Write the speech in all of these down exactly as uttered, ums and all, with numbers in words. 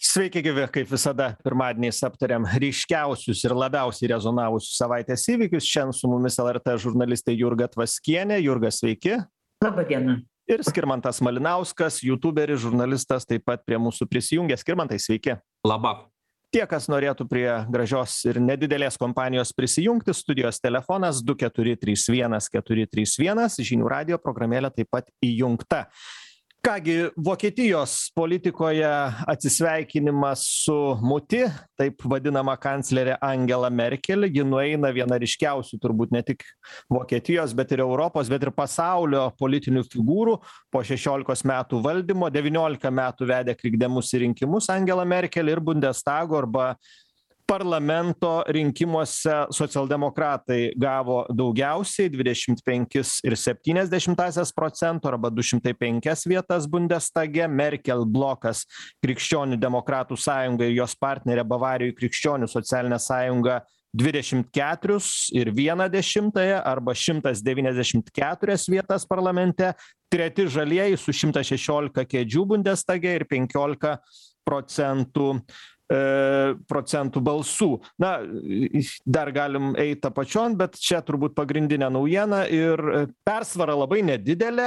Sveiki gyvi, kaip visada, pirmadieniais aptariam ryškiausius ir labiausiai rezonavusius savaitės įvykius. Šiandien su mumis L R T žurnalistė Jurga Tvaskienė. Jurga, sveiki. Labą dieną. Ir Skirmantas Malinauskas, youtuberis, žurnalistas, taip pat prie mūsų prisijungė. Skirmantai, sveiki. Labą. Tie, kas norėtų prie gražios ir nedidelės kompanijos prisijungti, studijos telefonas du keturi trys vienas keturi trys vienas, žinių radijo programėlė taip pat įjungta. Kągi, Vokietijos politikoje atsisveikinimas su muti, taip vadinama kanclerė Angela Merkel. Ji nueina viena ryškiausių turbūt ne tik Vokietijos, bet ir Europos, bet ir pasaulio politinių figūrų. Po šešiolikos metų valdymo, devyniolika metų vedė krikdemus į rinkimus Angela Merkel ir Bundestago arba parlamento rinkimuose socialdemokratai gavo daugiausiai dvidešimt penkis ir septynias dešimtąsias procento arba du šimtai penkias vietas Bundestage. Merkel blokas Krikščionių demokratų sąjunga ir jos partnerė Bavarijoj Krikščionių socialinė sąjunga dvidešimt keturis ir vieną dešimtąją arba šimtas devyniasdešimt keturias vietas parlamente. Treti žalieji su šimtas šešiolika kėdžių Bundestage ir penkiolika procentų procentų balsų. Na, dar galim eiti apačion, bet čia turbūt pagrindinė naujiena ir persvara labai nedidelė,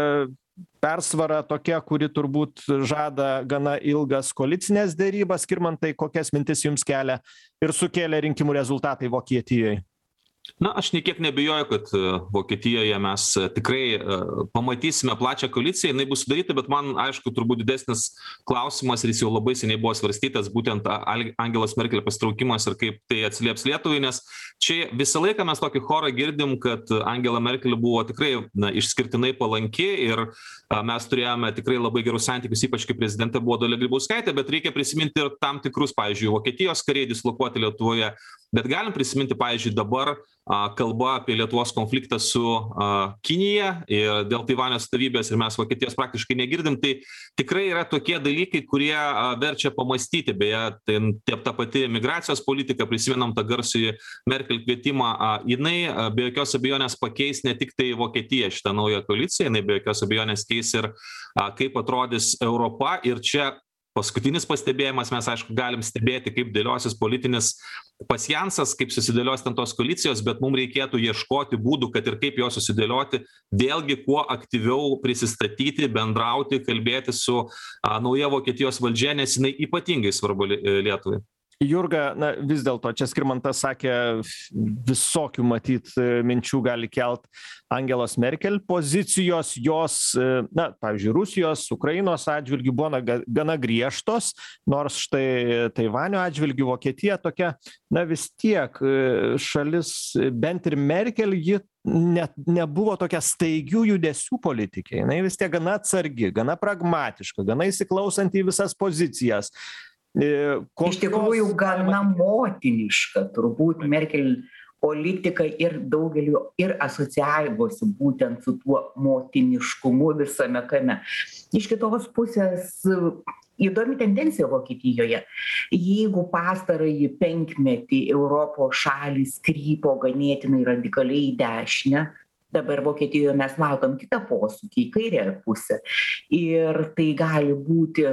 persvara tokia, kuri turbūt žada gana ilgas koalicinės dėrybas. Skirmantai, kokias mintis jums kelia ir sukėlė rinkimų rezultatai Vokietijoje? Na, aš nė kiek nebijoju, kad Vokietijoje mes tikrai pamatysime plačią koaliciją, jinai bus sudaryta, bet man, aišku, turbūt didesnis klausimas, ir jis jau labai seniai buvo svarstytas, būtent Angelos Merkel pasitraukimas ir kaip tai atsilieps Lietuvai, nes čia visą laiką mes tokį chorą girdim, kad Angela Merkel buvo tikrai na, išskirtinai palanki ir mes turėjome tikrai labai gerus santykius, ypač kai prezidentė buvo Dalia Grybauskaitė, bet reikia prisiminti ir tam tikrus, pavyzdžiui, Vokietijos kariai dislokuoti Lietuvoje, bet galim prisiminti, pavyzdžiui, dabar kalba apie Lietuvos konfliktą su a, Kinija ir dėl Taivanio atstovybės ir mes Vokietijos praktiškai negirdim, tai tikrai yra tokie dalykai, kurie a, verčia pamastyti. Beje, tai ta pati migracijos politika, prisimenam tą garsųjį Merkel kvietimą, a, jinai a, be jokios abejonės pakeis ne tik tai Vokietiją šitą naują koaliciją, jinai be jokios abejonės keis ir a, kaip atrodys Europa. Ir čia paskutinis pastebėjimas, mes aišku galim stebėti, kaip dėliosis politinis pasjansas, kaip susidėlios ten tos koalicijos, bet mums reikėtų ieškoti būdų, kad ir kaip jo susidėlioti, vėlgi kuo aktyviau prisistatyti, bendrauti, kalbėti su a, nauja Vokietijos valdžia, nes jinai ypatingai svarbu Lietuvai. Jurga, na, vis dėlto, čia Skirmantas sakė, visokių matyt minčių gali kelt Angelos Merkel pozicijos, jos, na, pavyzdžiui, Rusijos, Ukrainos atžvilgių buvo na, gana griežtos, nors štai Taivanio atžvilgių Vokietija tokia, na, vis tiek šalis, bent ir Merkel, ji net nebuvo tokia staigių judesių politikė, jinai vis tiek gana atsargi, gana pragmatiška, gana įsiklausanti į visas pozicijas. Kokios... Iš tikrųjų gana motiniška turbūt Merkel politika ir daugeliu ir asociavimuose būtent su tuo motiniškumu visame kame. Iš kitos pusės įdomi tendencija Vokietijoje. Jeigu pastarąjį penkmetį Europos šalys krypo ganėtinai radikaliai į dešinę, dabar Vokietijoje mes matom kitą posūkį į kairę pusę. Ir tai gali būti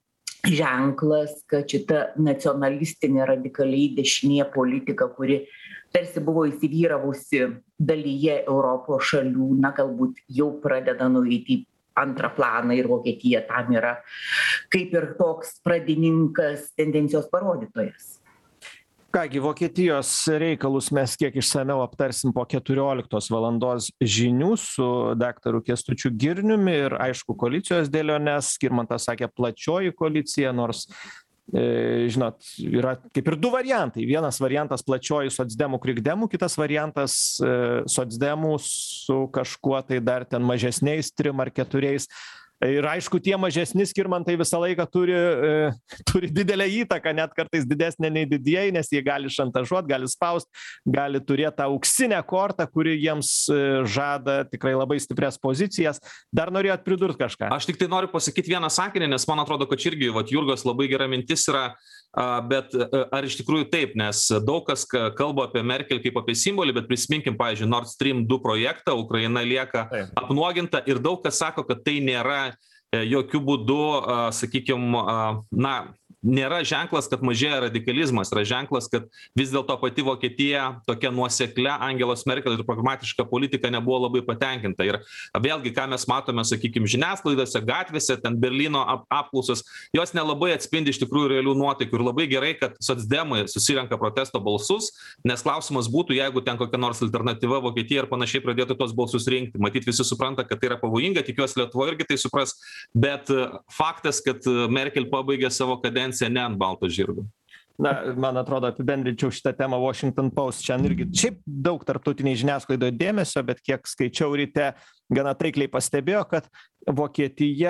ženklas, kad šita nacionalistinė radikaliai dešinė politika, kuri tarsi buvo įsivyravusi dalyje Europos šalių, na galbūt jau pradeda nueiti į antrą planą ir Vokietija tam yra kaip ir toks pradininkas, tendencijos parodytojas. Kągi, Vokietijos reikalus mes kiek išsamiau aptarsim po keturioliktos valandos žinių su daktaru Kęstučiu Girniumi ir aišku koalicijos dėliones. Skirmantas sakė plačioji koalicija, nors, e, žinot, yra kaip ir du variantai. Vienas variantas plačioji socdemų krikdemų, kitas variantas e, socdemų su kažkuo tai dar ten mažesniais trim ar keturiais. Ir aišku, tie mažesni Skirmantai visą laiką turi, e, turi didelę įtaką, net kartais didesnė nei didieji, nes jie gali šantažuoti, gali spaust, gali turėti tą auksinę kortą, kuri jiems e, žada tikrai labai stiprias pozicijas. Dar norėjot pridurti kažką? Aš tik tai noriu pasakyti vieną sakinį, nes man atrodo, kad irgi vat, Jurgos labai gera mintis yra, bet ar iš tikrųjų taip, nes daug kas kalba apie Merkel kaip apie simbolį, bet prisiminkim, pavyzdžiui, Nord Stream du projektą, Ukraina lieka taip apnuoginta ir daug kas sako, kad tai nėra jokių būdų, sakykime, na, nėra ženklas, kad mažėja radikalizmas, yra ženklas, kad vis dėlto pati Vokietija tokia nuoseklia Angelos Merkel ir pragmatiška politika nebuvo labai patenkinta. Ir vėlgi, ką mes matome, sakykime, žiniasklaidose, gatvėse, ten Berlyno ap apklausos, jos nelabai atspindi iš tikrųjų realių nuotaikų. Ir labai gerai, kad socdemai susirenka protesto balsus, nes klausimas būtų, jeigu ten kokia nors alternatyva Vokietija ir panašiai pradėtų tos balsus rinkti. Matyt, visi supranta, kad tai yra pavojinga, tikiuosi Lietuva irgi tai supras, bet faktas, kad Merkel pabaigė savo kadenciją ne ant balto žirgo. Na, man atrodo, apibendrinčiau šitą temą Washington Post. Šiandien irgi šiaip daug tarptautiniai žiniasklaidoje dėmesio, bet kiek skaičiau ryte, gana taikliai pastebėjo, kad Vokietija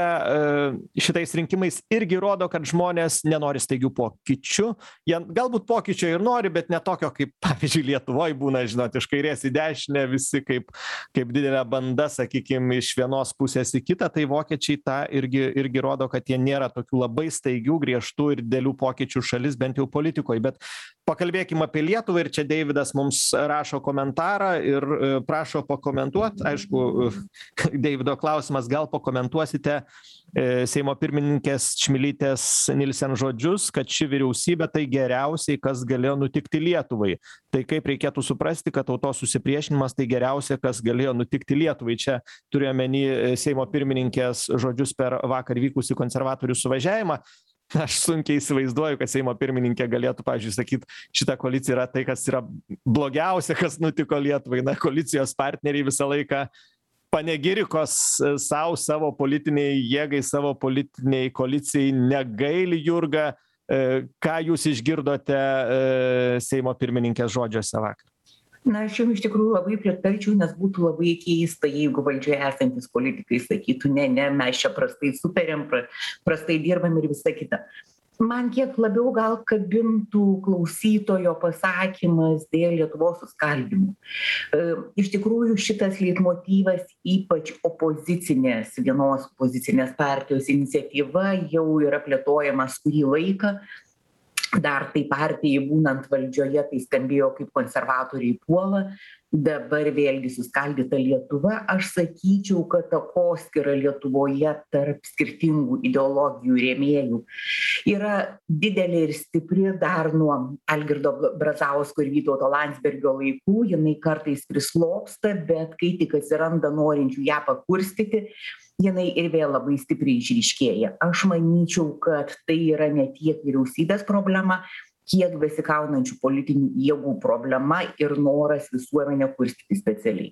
šitais rinkimais irgi rodo, kad žmonės nenori staigių pokyčių. Jie galbūt pokyčio ir nori, bet ne tokio, kaip, pavyzdžiui, Lietuvoje būna, žinot, iš kairės į dešinę, visi kaip, kaip didelė banda, sakykime, iš vienos pusės į kitą. Tai vokiečiai tą irgi, irgi rodo, kad jie nėra tokių labai staigių, griežtų ir didelių pokyčių šalis, bent jau politikoje. Bet pakalbėkime apie Lietuvą ir čia Deividas mums rašo komentarą ir prašo pakomentuoti. Aišku, Deivido klausimas, gal pakomentuosite Seimo pirmininkės Čmilytės Nilsen žodžius, kad ši vyriausybė tai geriausiai, kas galėjo nutikti Lietuvai. Tai kaip reikėtų suprasti, kad tautos susipriešinimas tai geriausia, kas galėjo nutikti Lietuvai. Čia turėjome menį Seimo pirmininkės žodžius per vakar vykusį konservatorių suvažiavimą. Aš sunkiai įsivaizduoju, kad Seimo pirmininkė galėtų, pavyzdžiui, sakyti, šita koalicija yra tai, kas yra blogiausia, kas nutiko Lietuvai. Na, koalicijos partneriai visą laiką panegirikos savo, savo politiniai jėgai, savo politiniai koalicijai negaili. Jurga, ką jūs išgirdote Seimo pirmininkės žodžiuose vakar? Na, aš jums iš tikrųjų labai pritarčiau, nes būtų labai keista, jeigu valdžioje esantis politikai sakytų, ne, ne, mes čia prastai superiam, prastai dirbam ir visa kita. Man kiek labiau gal kabintų klausytojo pasakymas dėl Lietuvos suskaldymų. Iš tikrųjų, šitas leitmotyvas, ypač opozicinės, vienos opozicinės partijos iniciatyva, jau yra plėtojamas kurį laiką. Dar tai partijai būnant valdžioje, tai skambėjo kaip konservatoriai puola, dabar vėlgi suskaldyta Lietuva. Aš sakyčiau, kad takoskyra Lietuvoje tarp skirtingų ideologijų rėmėjų yra didelė ir stipri dar nuo Algirdo Brazausko ir Vytauto Landsbergio laikų. Jinai kartais prislopsta, bet kai tik atsiranda norinčių ją pakurstyti, jinai ir vėl labai stipriai išryškėja. Aš manyčiau, kad tai yra ne tiek vyriausybės problema, kiek besikaunančių politinių jėgų problema ir noras visuomenę kurstyti specialiai.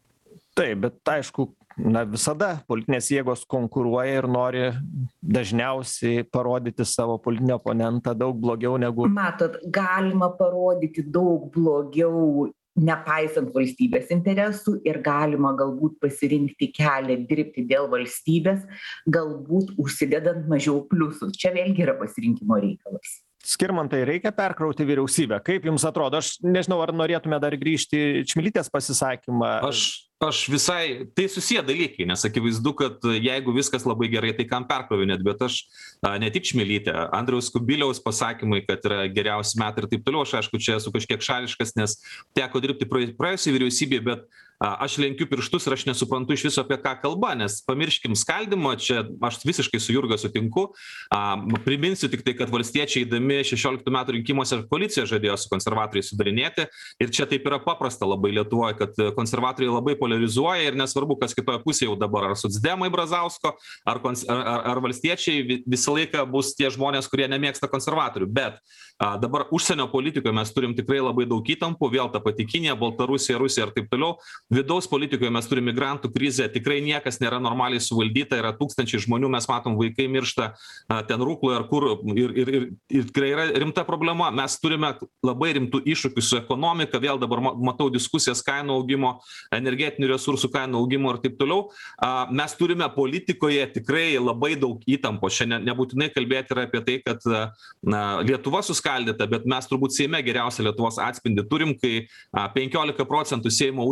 Taip, bet aišku, na, visada politinės jėgos konkuruoja ir nori dažniausiai parodyti savo politinį oponentą daug blogiau negu... Matot, galima parodyti daug blogiau nepaisant valstybės interesų ir galima galbūt pasirinkti kelią dirbti dėl valstybės, galbūt užsidedant mažiau pliusų. Čia vėlgi yra pasirinkimo reikalas. Skirmantai, reikia perkrauti vyriausybę. Kaip jums atrodo? Aš nežinau, ar norėtume dar grįžti į Čmilytės pasisakymą. Aš, aš visai, tai susiję dalykai, nes akivaizdu, kad jeigu viskas labai gerai, tai kam perkrovinėt, bet aš ne tik Čmilytė, Andriaus Kubiliaus pasakymai, kad yra geriausi metai ir taip toliau, aš aišku, čia esu kažkiek šališkas, nes teko dirbti praėjusiai vyriausybėje, bet aš lenkiu pirštus ir aš nesuprantu iš viso apie ką kalba, nes pamirškim skaldymą, čia aš visiškai su Jurga sutinku. Priminsiu tik tai, kad valstiečiai eidami šešioliktų metų rinkimuose koaliciją žadėjo su konservatoriais sudarinėti ir čia taip yra paprasta labai Lietuvoje, kad konservatoriai labai polarizuoja ir nesvarbu, kas kitoje pusėje jau dabar, ar socdemai Brazausko, ar, ar, ar valstiečiai, visą laiką bus tie žmonės, kurie nemėgsta konservatorių, bet a, dabar užsienio politikoje mes turim tikrai labai daug įtampų, vėl ta pati Kinija, Baltarusija, Rusija ir taip toliau. Vidaus politikoje mes turime migrantų krizę, tikrai niekas nėra normaliai suvaldyta, yra tūkstančiai žmonių, mes matom, vaikai miršta a, ten Rukloje ar kur ir, ir, ir, ir tikrai yra rimta problema. Mes turime labai rimtų iššūkių su ekonomika, vėl dabar matau diskusijas kainų augimo, energetinių resursų kainų augimo ir taip toliau. A, mes turime politikoje tikrai labai daug įtampo. Šiandien nebūtinai kalbėti yra apie tai, kad na, Lietuva suskaldyta, bet mes turbūt Seime geriausią Lietuvos atspindį turim, kai a, penkiolika procentų Seimo užimantis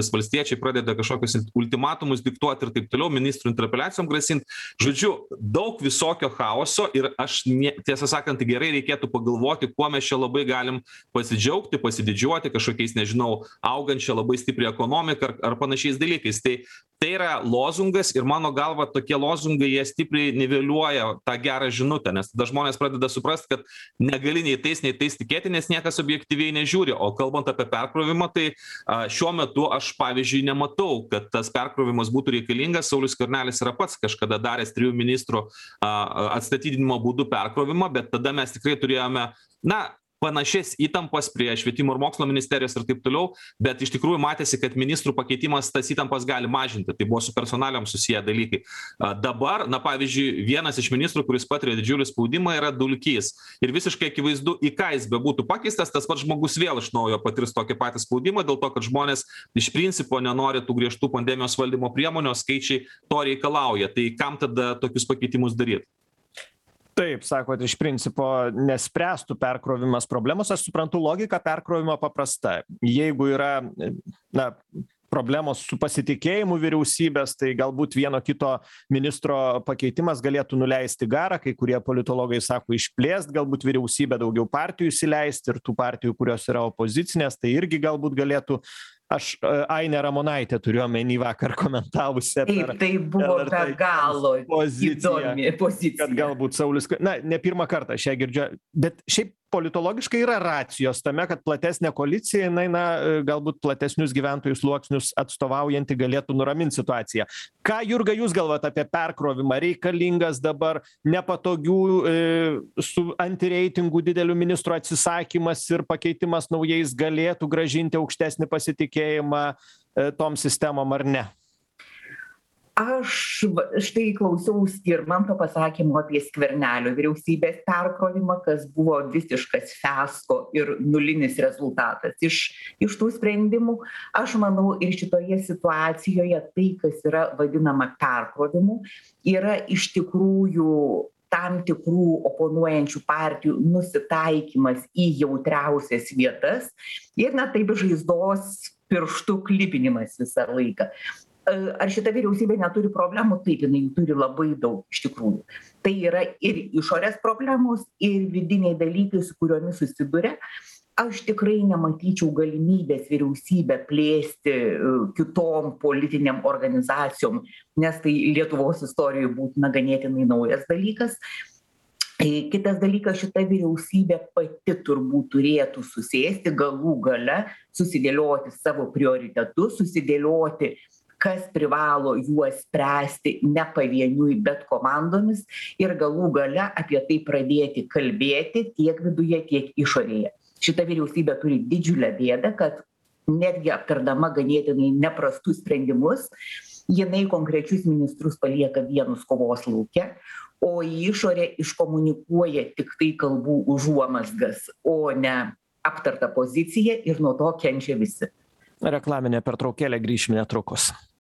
žmonės, valstiečiai pradeda kažkokius ultimatumus diktuoti ir taip toliau, ministrų interpeliacijom grasinti. Žodžiu, daug visokio chaoso ir aš, ne, tiesą sakant, gerai reikėtų pagalvoti, kuo mes čia labai galim pasidžiaugti, pasididžiuoti kažkokiais, nežinau, augančia labai stipriai ekonomika ar, ar panašiais dalykais. Tai, tai yra lozungas ir mano galva tokie lozungai jie stipriai niveliuoja tą gerą žinutę, nes tada žmonės pradeda suprasti, kad negali nei tais, nei tais tikėti, nes niekas objektyviai nežiūri. O kalbant apie perkrovimą, tai a, šiuo metu aš, pavyzdžiui, nematau, kad tas perkrovimas būtų reikalingas. Saulius Skvernelis yra pats kažkada daręs trijų ministrų a, atstatydinimo būdų perkrovimą, bet tada mes tikrai turėjome, na, panašias įtampas prie švietimo ir mokslo ministerijos ir taip toliau, bet iš tikrųjų matėsi, kad ministrų pakeitimas tas įtampas gali mažinti. Tai buvo su personalijom susiję dalykai. Dabar, na pavyzdžiui, vienas iš ministrų, kuris patiria didžiulį spaudimą, yra Dulkys. Ir visiškai akivaizdu, į ką jis bebūtų pakeistas, tas pats žmogus vėl iš naujo patirs tokį patį spaudimą, dėl to, kad žmonės iš principo nenori tų griežtų pandemijos valdymo priemonių, skaičiai to reikalauja. Tai kam tada tokius pakeitimus daryti? Taip, sakot, iš principo nespręstų perkrovimas problemos. Aš suprantu logiką perkrovimo paprasta. Jeigu yra, na, problemos su pasitikėjimu vyriausybės, tai galbūt vieno kito ministro pakeitimas galėtų nuleisti garą, kai kurie politologai sako išplėst, galbūt vyriausybę daugiau partijų įsileisti ir tų partijų, kurios yra opozicinės, tai irgi galbūt galėtų. Aš Ainę Ramonaitę turiu omeny vakar komentavusią. Taip, tai buvo be galo įdomi pozicija. Kad galbūt Saulius, na, ne pirmą kartą aš ją girdžiu, bet šiaip politologiškai yra racijos tame, kad platesnė koalicija, jinai, na, galbūt platesnius gyventojų sluoksnius atstovaujanti galėtų nuraminti situaciją. Ką, Jurga, jūs galvojat apie perkrovimą? Reikalingas dabar nepatogių e, su antireitingų didelių ministrų atsisakymas ir pakeitimas naujais galėtų grąžinti aukštesnį pasitikėjimą e, tom sistemom ar ne? Aš štai klausiau Skirmanto pasakymų apie Skvernelio vyriausybės perkrovimą, kas buvo visiškas fiasko ir nulinis rezultatas iš, iš tų sprendimų. Aš manau, ir šitoje situacijoje tai, kas yra vadinama perkrovimu, yra iš tikrųjų tam tikrų oponuojančių partijų nusitaikymas į jautriausias vietas ir, na, taip žaizdos pirštų klibinimas visą laiką. Ar šita vyriausybė neturi problemų? Taip, jinai turi labai daug iš tikrųjų. Tai yra ir išorės problemos, ir vidiniai dalykai, su kuriomis susiduria. Aš tikrai nematyčiau galimybės vyriausybę plėsti kitom politiniam organizacijom, nes tai Lietuvos istorijoje būtų ganėtinai naujas dalykas. Kitas dalykas, šita vyriausybė pati turbūt turėtų susėsti galų gale, susidėlioti savo prioritetus, susidėlioti kas privalo juos spręsti ne pavieniui, bet komandomis ir galų gale apie tai pradėti kalbėti tiek viduje, tiek išorėje. Šita vyriausybė turi didžiulę bėdą, kad netgi aptardama ganėtinai neprastus sprendimus, jinai konkrečius ministrus palieka vienus kovos lauke, o į išorę iškomunikuoja tik tai kalbų užuomazgas, o ne aptartą poziciją ir nuo to kenčia visi. Reklaminė pertraukėlė, grįšime netrukus.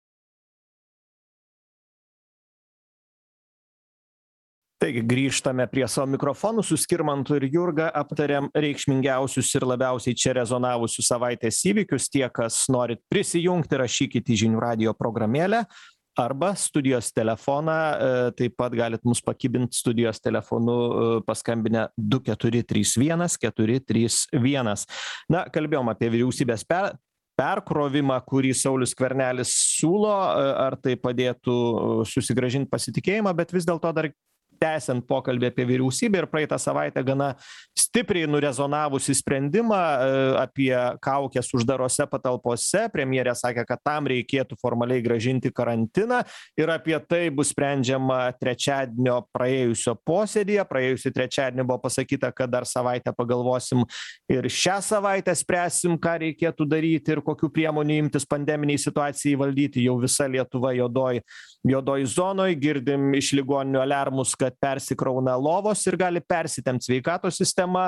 Taigi grįžtame prie savo mikrofonų, su Skirmantu ir Jurga aptariam reikšmingiausius ir labiausiai čia rezonavusius savaitės įvykius. Tie, kas norit prisijungti, rašykite į žinių radijo programėlę arba studijos telefoną, taip pat galit mus pakibinti studijos telefonu paskambinę du keturi trys vienas keturi trys vienas. Na, kalbėjom apie vyriausybės per perkrovimą, kurį Saulius Skvernelis siūlo, ar tai padėtų susigrąžinti pasitikėjimą, bet vis dėlto dar tęsiant pokalbį apie vyriausybę ir praeitą savaitę gana stipriai nurezonavusi sprendimą apie kaukes uždarose patalpose. Premjerė sakė, kad tam reikėtų formaliai grąžinti karantiną ir apie tai bus sprendžiama trečiadienio praėjusio posėdyje. Praėjusį trečiadienį buvo pasakyta, kad dar savaitę pagalvosim ir šią savaitę spręsim, ką reikėtų daryti ir kokių priemonių imtis pandeminiai situacijai valdyti. Jau visa Lietuva juodoj, juodoj zonoj, girdim iš ligoninių aliarmus, kad persikrauna lovos ir gali persitempt sveikatos sistema.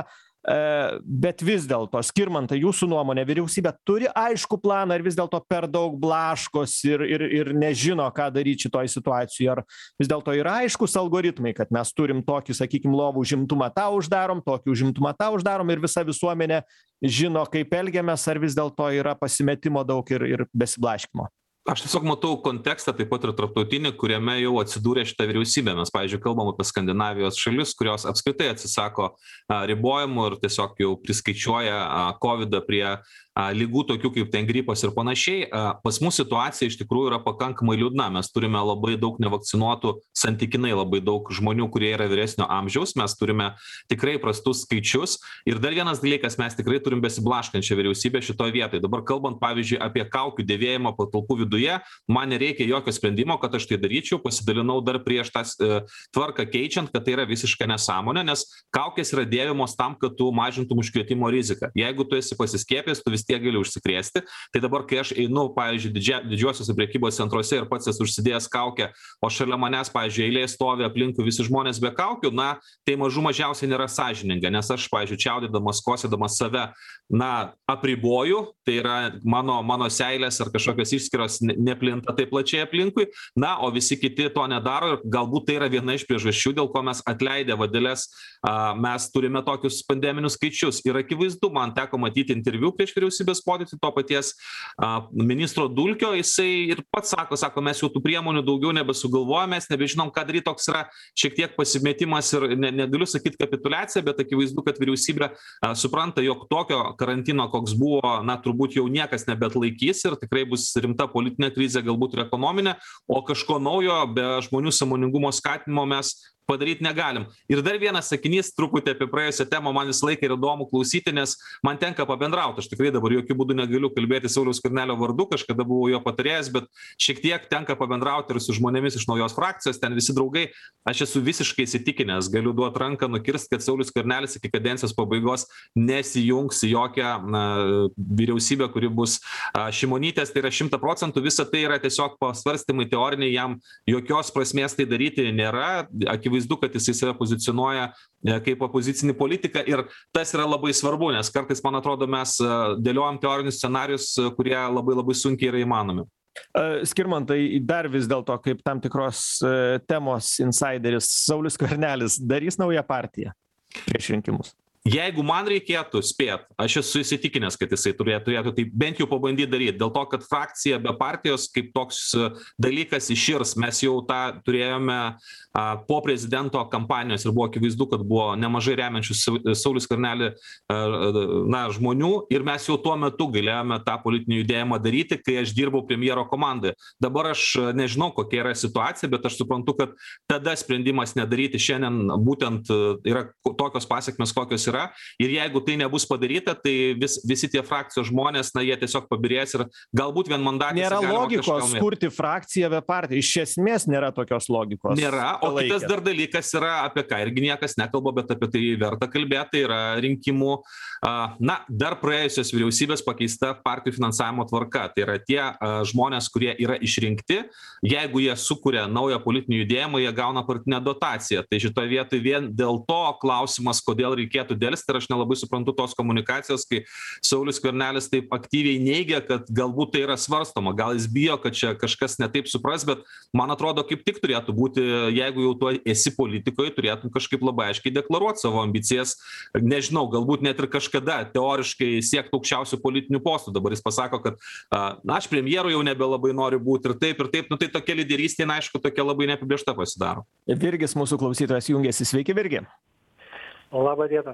Bet vis dėlto, Skirmantai, jūsų nuomonė, vyriausybė turi aišku planą ar vis dėlto per daug blaškos ir, ir, ir nežino, ką daryti šitoj situacijai? Ar vis dėlto yra aiškus algoritmai, kad mes turim tokį, sakykime, lovų užimtumą tą uždarom, tokį užimtumą tą uždarom ir visa visuomenė žino, kaip elgiamės, ar vis dėlto yra pasimetimo daug ir, ir besiblaškymo? Aš tiesiog matau kontekstą taip pat ir tarptautinį, kuriame jau atsidūrė šitą vyriausybę. Mes, pavyzdžiui, kalbam apie Skandinavijos šalis, kurios apskritai atsisako a, ribojimų ir tiesiog jau priskaičiuoja kovidą prie a, lygų tokių kaip ten gripas ir panašiai. A, pas mus situacija iš tikrųjų yra pakankamai liūdna. Mes turime labai daug nevakcinuotų, santykinai labai daug žmonių, kurie yra vyresnio amžiaus. Mes turime tikrai prastus skaičius. Ir dar vienas dalykas, mes tikrai turim besiblaškančią vyriausybę šitoje vietoje. Dabar kalbant, pavyzdžiui, apie kaukių dėvėjimą patalpų viduje, man nereikia jokio sprendimo, kad aš tai daryčiau, pasidalinau dar prieš tą e, tvarką keičiant, kad tai yra visiška nesąmonė, nes kaukės yra dėvimos tam, kad tu mažintum užkrėtimo riziką. Jeigu tu esi pasiskiepęs, tu vis tiek gali užsikrėsti. Tai dabar, kai aš einu, pavyzdžiui, didžia, didžiuosiuose prekybos centruose ir pats esu užsidėjęs kaukę, o šalia manęs, pavyzdžiui, eilė stovi aplinkui visi žmonės be kaukių, na, tai mažų mažiausiai nėra sąžininga, nes aš, pavyzdžiui, čiaudydamas, kosėdamas save, na, apriboju, tai yra mano, mano seilės ar kažkokios išskiros neplinta taip plačiai aplinkui, na, o visi kiti to nedaro ir galbūt tai yra viena iš priežasčių, dėl ko mes atleidę vadeles, a, mes turime tokius pandeminius skaičius. Ir akivaizdu, man teko matyti interviu prieš vyriausybės posėdį to paties a, ministro Dulkio, jisai ir pats sako, sako, mes jau tų priemonių daugiau nebesugalvojame, mes nebežinom, ką daryti, toks yra šiek tiek pasimetimas ir ne, negaliu sakyti kapituliacija, bet akivaizdu, kad vyriausybė a, supranta, jog tokio karantino, koks buvo, na, turbūt jau niekas nebeatlaikys ir tikrai bus rimta politinė krizė, galbūt ir ekonominė, o kažko naujo be žmonių sąmoningumo skatinimo mes padaryti negalim. Ir dar vienas sakinys, truputį apie praėjusią temą, man visą laiką yra įdomu klausyti, nes man tenka pabendrauti. Aš tikrai dabar jokių būdų negaliu kalbėti Sauliaus Skvernelio vardu, kažkada buvau jo patarėjas, bet šiek tiek tenka pabendrauti ir su žmonėmis iš naujos frakcijos, ten visi draugai. Aš esu visiškai įsitikinęs, galiu duoti ranką nukirsti, kad Saulius Skvernelis iki kadencijos pabaigos nesijungs į jokią na, vyriausybę, kuri bus a, Šimonytės, tai yra šimta procentų, visa tai yra tiesiog pasvarstymai teoriniai, jam jokios prasmės tai daryti nėra. Akivaizdu, kad jisai save pozicionuoja kaip opozicinį politiką ir tas yra labai svarbu, nes kartais, man atrodo, mes dėliojam teorinius scenarius, kurie labai labai sunkiai yra įmanomi. Skirmantai, dar vis dėlto kaip tam tikros temos insideris, Saulius Skvernelis darys naują partiją prieš rinkimus? Jeigu man reikėtų spėt, aš esu įsitikinęs, kad jisai turėtų, turėtų tai bent jau pabandyti daryti, dėl to, kad frakcija be partijos kaip toks dalykas iširs. Mes jau tą turėjome a, po prezidento kampanijos ir buvo akivaizdu, kad buvo nemažai remiančių Saulių Skvernelį na, žmonių ir mes jau tuo metu galėjome tą politinį judėjimą daryti, kai aš dirbau premjero komandoje. Dabar aš nežinau, kokia yra situacija, bet aš suprantu, kad tada sprendimas nedaryti šiandien būtent yra tokios pasiekmes, kokios yra. Ir jeigu tai nebus padaryta, tai vis, visi tie frakcijos žmonės, na, jie tiesiog pabirės ir galbūt vienmandatėse nėra logikos kurti frakciją be partijų. Iš esmės nėra tokios logikos. Nėra, o kitas dar dalykas yra, apie ką irgi niekas nekalba, bet apie tai verta kalbėti, tai yra rinkimų, na, dar praėjusios vyriausybės pakeista partijų finansavimo tvarka. Tai yra tie žmonės, kurie yra išrinkti, jeigu jie sukuria naują politinį judėjimą, jie gauna partinę dotaciją. Tai šitoje vietoje vien dėl to klausimas, kodėl reikėtų dėlsti, ir aš nelabai suprantu tos komunikacijos, kai Saulius Skvernelis taip aktyviai neigia, kad galbūt tai yra svarstoma, gal jis bijo, kad čia kažkas netaip supras, bet man atrodo, kaip tik turėtų būti, jeigu jau tu esi politikoje, turėtum kažkaip labai aiškiai deklaruoti savo ambicijas, nežinau, galbūt net ir kažkada teoriškai siekti aukščiausių politinių postų. Dabar jis pasako, kad na, aš premjeru jau nebelabai noriu būti ir taip, ir taip, nu tai tokia lyderystė, na, aišku, tokia labai neapibrėžta pasidaro. Virgis, mūsų klausytojas, jungiasi. Sveiki, Virgi. Labą dieną.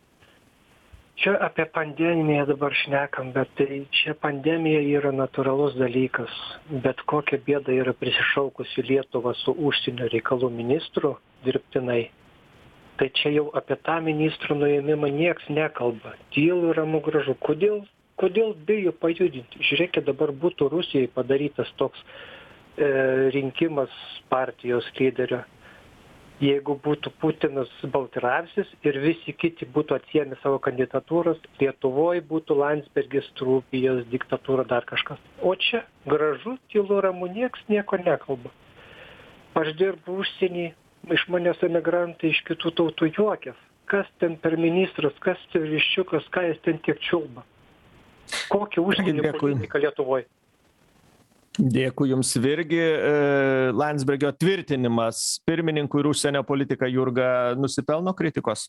Čia apie pandemiją dabar šnekam, bet tai čia pandemija yra natūralus dalykas. Bet kokia bėda yra prisišaukusi Lietuvą su užsienio reikalų ministru dirbtinai. Tai čia jau apie tą ministrų nuėmimą nieks nekalba. Tylu, ramu, gražu. Kodėl, kodėl bijo pajudinti? Žiūrėkit, dabar būtų Rusijai padarytas toks e, rinkimas partijos lyderio. Jeigu būtų Putinas Baltramsis ir visi kiti būtų atsiėmę savo kandidatūros, Lietuvoje būtų Landsbergis, Trūpijos, diktatūra, dar kažkas. O čia gražu, tylu, ramu, nieks nieko nekalba. Aš dirbu užsienį, iš manęs emigrantai iš kitų tautų juokės. kas ten per ministras, kas ten viščiukas, ką jis ten tiek čiulba. Kokia užsienio politika Lietuvoje? Dėkui Jums, Virgi. Landsbergio tvirtinimas pirmininkų ir užsienio politika, Jurga, nusipelno kritikos?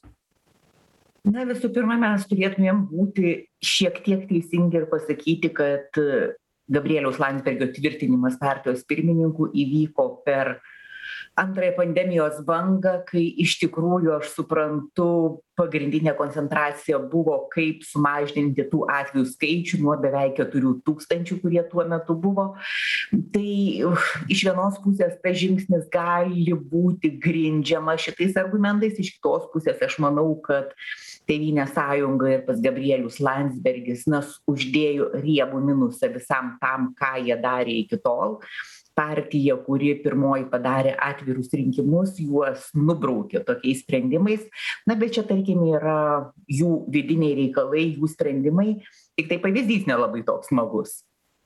Na, visų pirma, mes turėtumėm būti šiek tiek teisingi ir pasakyti, kad Gabrieliaus Landsbergio tvirtinimas partijos pirmininkų įvyko per antrąją pandemijos bangą, kai iš tikrųjų, aš suprantu, pagrindinė koncentracija buvo, kaip sumažinti tų atvejų skaičių nuo beveik keturių tūkstančių, kurie tuo metu buvo. Tai iš vienos pusės tas žingsnis gali būti grindžiama šitais argumentais, iš kitos pusės aš manau, kad Tėvynės sąjunga ir pas Gabrielius Landsbergis nas uždėjo riebų minusą visam tam, ką jie darė iki tol. Partija, kuri pirmoji padarė atvirus rinkimus, juos nubraukė tokiais sprendimais. Na, bet čia, tarkim, yra jų vidiniai reikalai, jų sprendimai. Tik tai pavyzdys nelabai toks smagus.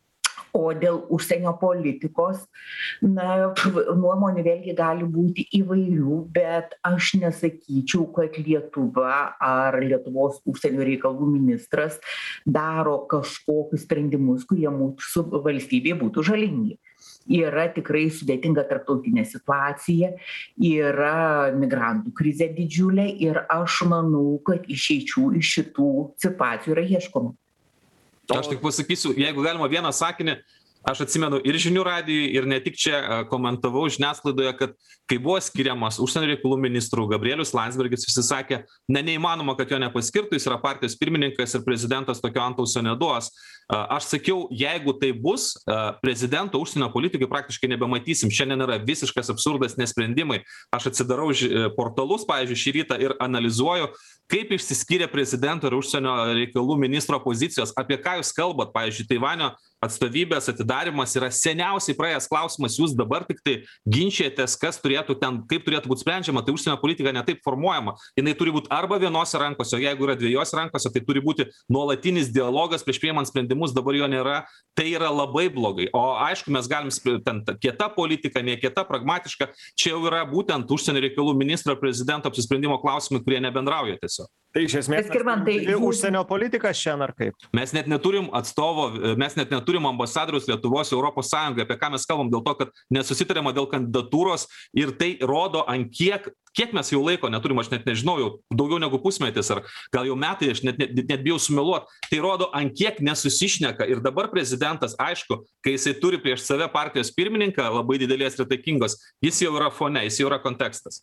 O dėl užsienio politikos, na, nuomonių vėlgi gali būti įvairių, bet aš nesakyčiau, kad Lietuva ar Lietuvos užsienio reikalų ministras daro kažkokius sprendimus, kurie mūsų valstybėje būtų žalingi. Yra tikrai sudėtinga tarptautinė situacija, yra migrantų krizė didžiulė ir aš manau, kad išeičių iš šitų situacijų yra ieškoma. Aš tik pasakysiu, jeigu galima vieną sakinį, aš atsimenu ir žinių radijui, ir ne tik čia komentavau žiniasklaidoje, kad kai buvo skiriamas užsienio reikalų ministrų Gabrielius Landsbergis, visi sakė, ne, neįmanoma, kad jo nepaskirtų, jis yra partijos pirmininkas ir prezidentas tokio antausio neduos. Aš sakiau, jeigu tai bus, prezidento užsienio politikai praktiškai nebematysim. Šiandien yra visiškas absurdas, nesprendimai. Aš atsidarau portalus, pavyzdžiui, šį rytą ir analizuoju, kaip išsiskyrė prezidento ir užsienio reikalų ministro pozicijos. Apie ką jūs kalbat? Pavyzdžiui, Taivanio atstovybės atidarimas yra seniausiai praėjęs klausimas. Jūs dabar tik tai ginčijatės, kas turėtų ten, kaip turėtų būti sprendžiama. Tai užsienio politika netaip formuojama. Jinai turi būti arba vienose rankose, o jeigu yra dviejose rankose, tai turi būti nuolatinis dialogas prieš priimant sprendimus. Dabar jo nėra. Tai yra labai blogai. O aišku, mes galim ten kieta politika, ne kieta, pragmatiška. Čia jau yra būtent užsienio reikalų ministro prezidento apsisprendimo klausimai, kurie nebendrauja tiesiog. Tai iš esmės tai užsienio politika šiandien ar kaip? Mes net neturim atstovo, mes net neturim ambasadorius Lietuvos Europos Sąjungai, apie ką mes kalbam, dėl to, kad nesusitarėma dėl kandidatūros ir tai rodo, ant kiek, kiek mes jau laiko neturim, aš net nežinau, jau daugiau negu pusmetis ar gal jau metai, aš net, net, net bijau sumeluot, tai rodo, ant kiek nesusišneka ir dabar prezidentas, aišku, kai jisai turi prieš save partijos pirmininką, labai didelės ir taikingos, jis jau yra fone, jis jau yra kontekstas.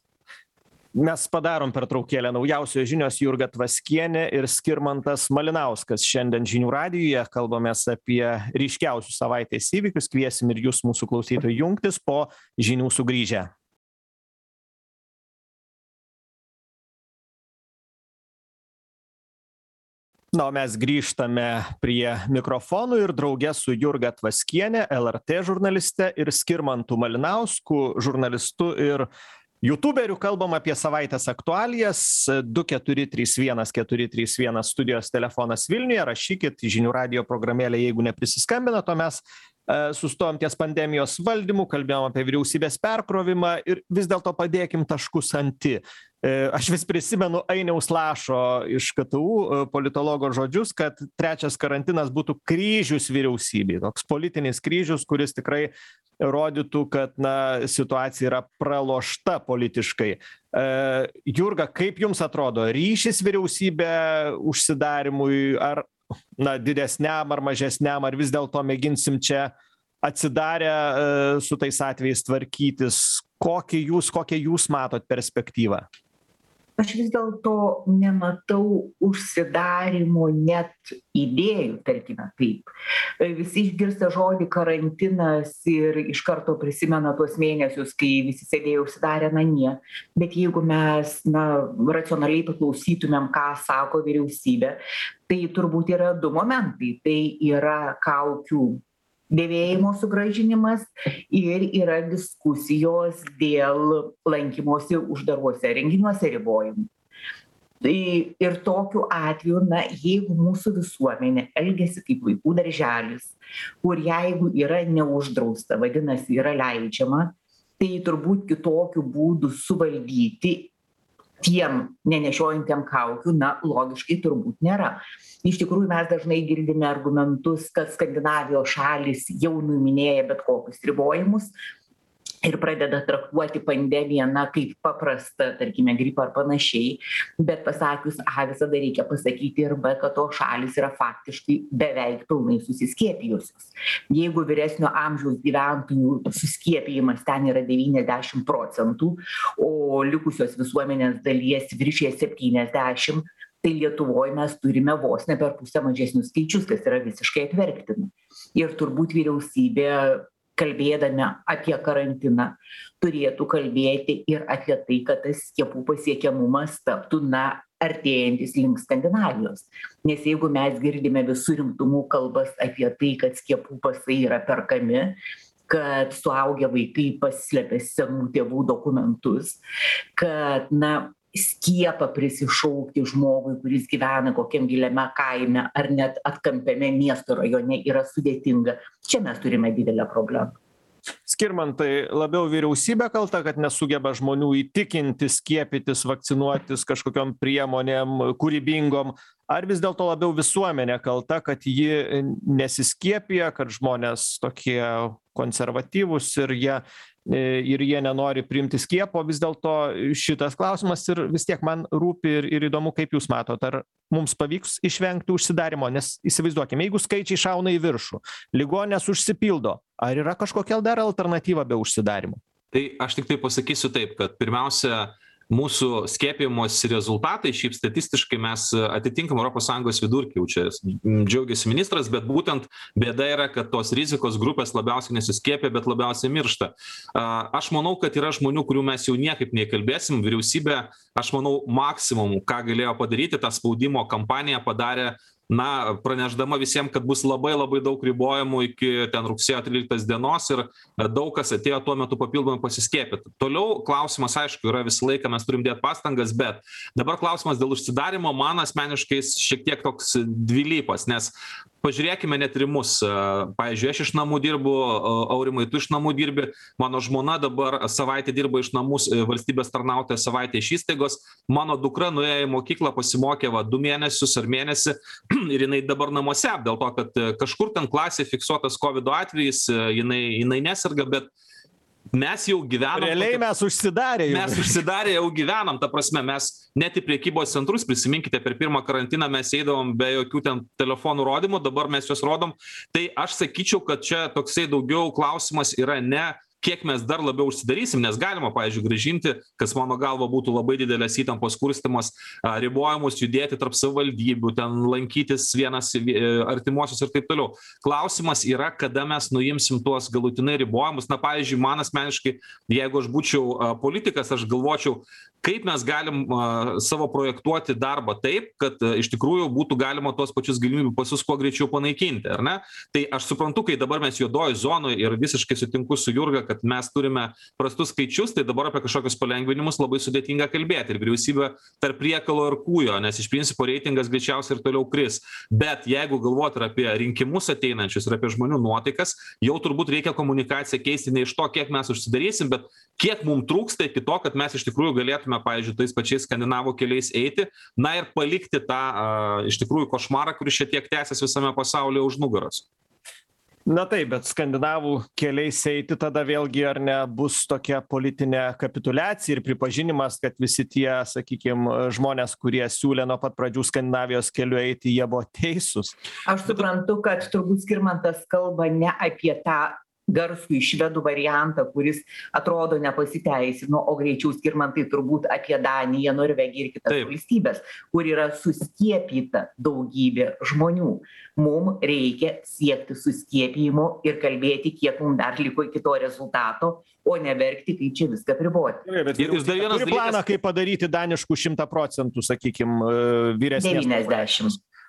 Mes padarom pertraukėlę. Naujausios žinios Jurga Tvaskienė ir Skirmantas Malinauskas. Šiandien žinių radijuje kalbamės apie ryškiausius savaitės įvykius. Kviesim ir jūs, mūsų klausytojai, jungtis po žinių sugrįžę. Na, o mes grįžtame prie mikrofonų ir drauge su Jurga Tvaskienė, L R T žurnaliste, ir Skirmantu Malinausku, žurnalistu ir YouTuberių, kalbam apie savaitės aktualijas. Du keturi trys vienas keturi trys vienas studijos telefonas Vilniuje. Rašykit į žinių radijo programėlę, jeigu neprisiskambina, to mes uh, sustojom ties pandemijos valdymu, kalbėjom apie vyriausybės perkrovimą ir vis dėlto padėkim taškus ant i. Uh, aš vis prisimenu Ainiaus Lašo iš K T U uh, politologo žodžius, kad trečias karantinas būtų kryžius vyriausybei. Toks politinis kryžius, kuris tikrai rodytų, kad na, situacija yra pralošta politiškai. E, Jurga, kaip jums atrodo, ryšis vyriausybė užsidarimui, ar na, didesniam, ar mažesniam, ar vis dėlto mėginsim čia atsidarę e, su tais atvejais tvarkytis? Kokį jūs, kokią jūs matot perspektyvą? Aš vis dėlto nematau užsidarimo net idėjų, tarkime taip. Visi išgirsta žodį karantinas ir iš karto prisimena tuos mėnesius, kai visi sėdėjo užsidarę namie. Bet jeigu mes na, racionaliai paklausytumėm, ką sako vyriausybė, tai turbūt yra du momentai. Tai yra kaukių dėvėjimo sugrąžinimas ir yra diskusijos dėl lankymosi uždaruose renginiuose ribojimų. Tai ir tokiu atveju, na, jeigu mūsų visuomenė elgiasi kaip vaikų darželis, kur jeigu yra neuždrausta, vadinasi, yra leidžiama, tai turbūt kitokiu būdu suvaldyti tiem nenešiojantiem kaukių, na, logiškai turbūt nėra. Iš tikrųjų, mes dažnai girdime argumentus, kad Skandinavijos šalys jau nuiminėja bet kokius ribojimus ir pradeda traktuoti pandemiją, na, kaip paprastą, tarkime, gripą ar panašiai, bet pasakius A, visada reikia pasakyti ir B, kad to šalis yra faktiškai beveik pilnai susiskiepijusios. Jeigu vyresnio amžiaus gyventojų suskiepijimas ten yra devyniasdešimt procentų, o likusios visuomenės dalies viršyje septyniasdešimt, tai Lietuvoje mes turime vos ne per pusę mažesnius skaičius, kas yra visiškai atverktina. Ir turbūt vyriausybė, kalbėdami apie karantiną, turėtų kalbėti ir apie tai, kad tas skiepų pasiekiamumas taptų, na, artėjantis link Skandinavijos. Nes jeigu mes girdime visų rimtumų kalbas apie tai, kad skiepų pasai yra perkami, kad suaugę vaikai paslepia senų tėvų dokumentus, kad, na, skiepą prisišaukti žmogui, kuris gyvena kokiam giliame kaime ar net atkampiame miesto rajone yra sudėtinga. Čia mes turime didelę problemą. Skirmantai, labiau vyriausybė kalta, kad nesugeba žmonių įtikinti, skiepytis, vakcinuotis kažkokiom priemonėm kūrybingom, ar vis dėlto labiau visuomenė kalta, kad ji nesiskiepija, kad žmonės tokie konservatyvūs ir jie, ir jie nenori priimti skiepo, vis dėlto šitas klausimas ir vis tiek man rūpi ir, ir įdomu, kaip jūs matot, ar mums pavyks išvengti užsidarimo, nes įsivaizduokime, jeigu skaičiai šauna į viršų, ligoninės užsipildo, ar yra kažkokia dar alternatyva be užsidarimo? Tai aš tik tai pasakysiu taip, kad pirmiausia, mūsų skiepijimos rezultatai, šiaip statistiškai mes atitinkam Europos Sąjungos vidurkį, čia džiaugiasi ministras, bet būtent bėda yra, kad tos rizikos grupės labiausiai nesiskiepia, bet labiausiai miršta. Aš manau, kad yra žmonių, kurių mes jau niekaip neįkalbėsim, vyriausybė, aš manau, maksimum, ką galėjo padaryti, tą spaudimo kampaniją padarė, na, pranešdama visiems, kad bus labai labai daug ribojimų iki ten rugsėjo tryliktos dienos ir daug kas atėjo tuo metu papildomai pasiskiepyti. Toliau klausimas, aišku, yra visą laiką, mes turim dėti pastangas, bet dabar klausimas dėl užsidarimo man asmeniškai šiek tiek toks dvilypas, nes pažiūrėkime net ir mus. Pavyzdžiui, aš iš namų dirbu, Aurimai, tu iš namų dirbi, mano žmona dabar savaitę dirba iš namų, valstybės tarnautoja savaitę iš įstaigos, mano dukra nuėjo į mokyklą, pasimokė va, du mėnesius ar mėnesį ir jinai dabar namuose, dėl to, kad kažkur ten klasėje fiksuotas COVID atvejis, jinai, jinai neserga, bet mes jau gyvenam. Realiai tokia, mes užsidarė jau. Mes užsidarė jau gyvenam, ta prasme, mes net į prekybos centrus, prisiminkite, per pirmą karantiną mes eidavom be jokių ten telefonų rodymų, dabar mes juos rodom. Tai aš sakyčiau, kad čia toksai daugiau klausimas yra ne kiek mes dar labiau užsidarysim, nes galima, pavyzdžiui, grąžinti, kas mano galva būtų labai didelės įtampos kurstymas, ribojimus judėti tarp savivaldybių, ten lankytis vienas artimuosius ir taip toliau. Klausimas yra, kada mes nuimsim tuos galutinai ribojimus. Na, pavyzdžiui, man asmeniškai, jeigu aš būčiau politikas, aš galvočiau, kaip mes galim uh, savo projektuoti darbą taip, kad uh, iš tikrųjų būtų galima tuos pačius galimybių pasus kuo greičiau panaikinti, ar ne? Tai aš suprantu, kai dabar mes juodoj zonoje ir visiškai sutinku su Jurga, kad mes turime prastus skaičius, tai dabar apie kažkokius palengvinimus labai sudėtinga kalbėti ir vyriausybė tarp priekalo ir kūjo, nes iš principo reitingas greičiausiai ir toliau kris. Bet jeigu galvoti ir apie rinkimus ateinančius ir apie žmonių nuotaikas, jau turbūt reikia komunikaciją keisti ne iš to, kiek mes užsidarysim, bet kiek mums trūksta iki to, kad mes iš tikrųjų galėtume, pavyzdžiui, tais pačiais skandinavų keliais eiti, na ir palikti tą a, iš tikrųjų košmarą, kuris šiek tiek tęsiasi visame pasaulyje už nugaros. Na taip, bet skandinavų keliais eiti tada vėlgi ar ne bus tokia politinė kapituliacija ir pripažinimas, kad visi tie, sakykime, žmonės, kurie siūlė nuo pat pradžių Skandinavijos keliu eiti, jie buvo teisūs. Aš suprantu, kad turbūt Skirmantas kalba ne apie tą garsų į švedų variantą, kuris atrodo nepasiteisino, o greičiau Skirmantai turbūt apie Daniją, Norvegiją ir kitas Taip. valstybės, kur yra suskiepyta daugybė žmonių. Mums reikia siekti suskiepijimo ir kalbėti, kiek mums dar liko iki to rezultato, o neverkti, kaip čia viską priboti. Ir jūs dar vienas planą, kaip padaryti daniškų šimtą procentų, sakykime, vyresnės. devyniasdešimt.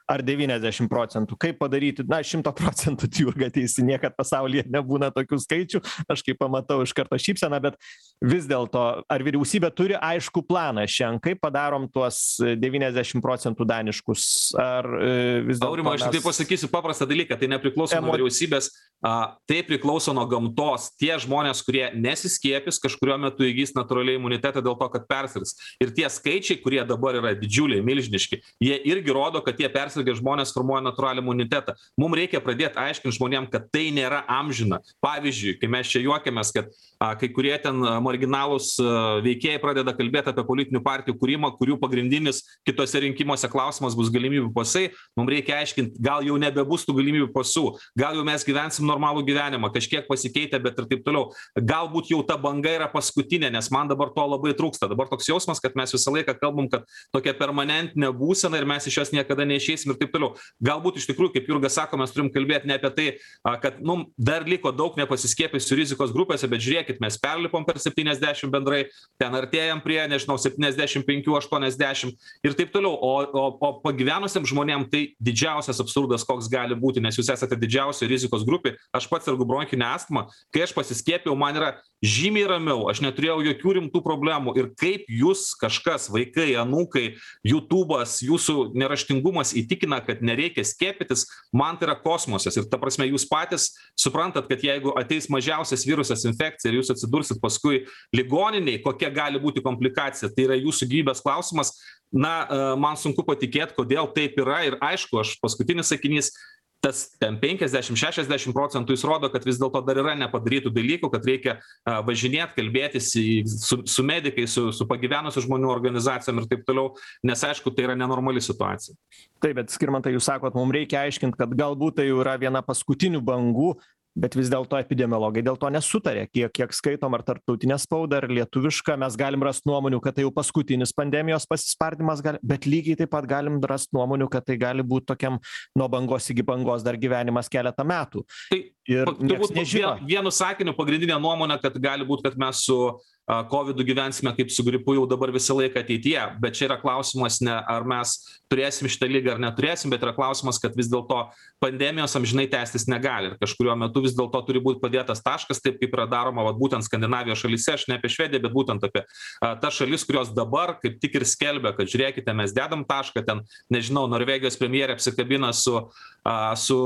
ar devyniasdešim procentų? Kaip padaryti? Na, šimto procentų Jurga teisi, niekad pasaulyje nebūna tokių skaičių. Aš kaip pamatau iš karto šypseną, bet vis dėlto, ar vyriausybė turi aišku planą šiandien, kaip padarom tuos devyniasdešim procentų daniškus? Ar vis dėlto... Aurimo, aš mes... tai pasakysiu paprastą dalyką, tai nepriklauso nuo vyriausybės, a, tai priklauso nuo gamtos. Tie žmonės, kurie nesiskiepys, kažkurio metu įgys natūraliai imunitetą dėl to, kad persirgs. Ir tie skaičiai, kurie dabar yra didžiuliai, milžiniški, jie irgi rodo, kad tie persirgę žmonės formuoja natūralią imunitetą. Mums reikia pradėti aiškinti žmonėm, kad tai nėra amžina. Pavyzdžiui, kai mes čia juokiamės, kad a, kai kurie ten marginalūs a, veikėjai pradeda kalbėti apie politinių partijų kūrimą, kurių pagrindinis kitose rinkimuose klausimas bus galimybių pasai, mums reikia aiškinti, gal jau nebebus tų galimybių pasų, gal jau mes gyvensim normalų gyvenimą, kažkiek pasikeitę, bet ir taip toliau. Galbūt jau ta banga yra paskutinė, nes man dabar to labai trūksta. Dabar toks jausmas, kad mes visą laiką kalbam, kad tokia permanentinė būsena ir mes iš jos niekada neišeisim ir taip toliau. Galbūt iš tikrųjų, kaip Jurga sako, mes turim kalbėti ne apie tai, kad nu, dar liko daug nepasiskiepysių rizikos grupėse, bet žiūrėkit, mes perlipom per septyniasdešim bendrai, ten artėjam prie, nežinau, septyniasdešim penki aštuoniasdešim ir taip toliau. O, o, o pagyvenusiam žmonėm tai didžiausias absurdas, koks gali būti, nes jūs esate didžiausia rizikos grupė. Aš pats sergu bronchinę astmą, kai aš pasiskiepijau, man yra žymiai ramiau, aš neturėjau jokių rimtų problemų. Ir kaip jūs kažkas, vaikai, anūkai, YouTube'as, jūsų neraštingumas įtikina, kad nereikia skiepytis, man tai yra kosmosas. Ir ta prasme, jūs patys suprantat, kad jeigu ateis mažiausias virusas infekcija ir jūs atsidursit paskui ligoniniai, kokia gali būti komplikacija, tai yra jūsų gyvybės klausimas. Na, man sunku patikėti, kodėl taip yra. Ir aišku, aš paskutinis sakinys, tas ten penkiasdešim šešiasdešim procentų jis rodo, kad vis dėlto dar yra nepadarytų dalykų, kad reikia uh, važinėti, kalbėtis į, su, su medikais, su, su pagyvenusių žmonių organizacijom ir taip toliau, nes aišku, tai yra nenormali situacija. Taip, bet Skirmantai, jūs sakot, mums reikia aiškinti, kad galbūt tai jau yra viena paskutinių bangų, bet vis dėlto epidemiologai dėl to nesutarė. Kiek, kiek skaitom ar tarptautinę spaudą, ar lietuvišką, mes galim rasti nuomonių, kad tai jau paskutinis pandemijos pasispardymas, gali, bet lygiai taip pat galim rasti nuomonių, kad tai gali būti tokiam nuo bangos iki bangos dar gyvenimas keletą metų. Tai ir turbūt nežino. Vienu sakiniu pagrindinė nuomonė, kad gali būti, kad mes su kovidu gyvensime kaip su gripu jau dabar visą laiką ateityje, bet čia yra klausimas ne ar mes turėsim šitą lygą ar neturėsim, bet yra klausimas, kad vis dėlto pandemijos amžinai tęstis negali ir kažkuriuo metu vis dėlto turi būti padėtas taškas, taip kaip yra daroma vat, būtent Skandinavijos šalyse, aš ne apie Švediją, bet būtent apie a, tas šalis, kurios dabar kaip tik ir skelbia, kad žiūrėkite, mes dedam tašką, ten, nežinau, Norvegijos premjerė apsikabina su, a, su